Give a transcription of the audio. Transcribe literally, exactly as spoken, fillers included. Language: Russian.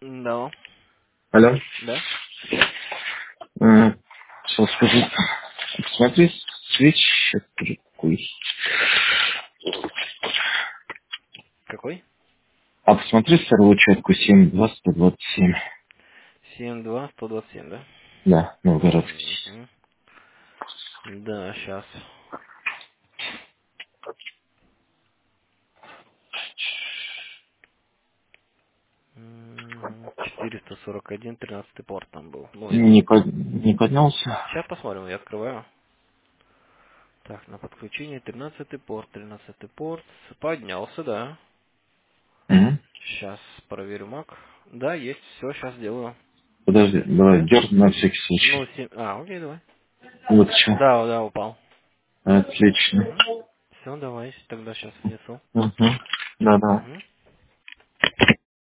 Да. Алло. Да? М, Что скажу? Смотри, свеч какой. Какой? А посмотри старую учетку семь два сто двадцать семь. семь два сто двадцать семь, да? Да, Новгородский. Мгм. Да, сейчас. четыреста сорок один, тринадцатый порт там был. Ну, я... Не, под- не поднялся. Сейчас посмотрим, я открываю. Так, на подключение тринадцатый порт, тринадцатый порт. Поднялся, да. Мгм. Сейчас проверю мак. Да, есть, все, сейчас делаю. Подожди, давай Да? дерну на всякий Ну, случай. семь... А, окей, давай. Вот что. Да, да, упал. Отлично. Все, давай, тогда сейчас внесу. Угу. Да-да. Угу.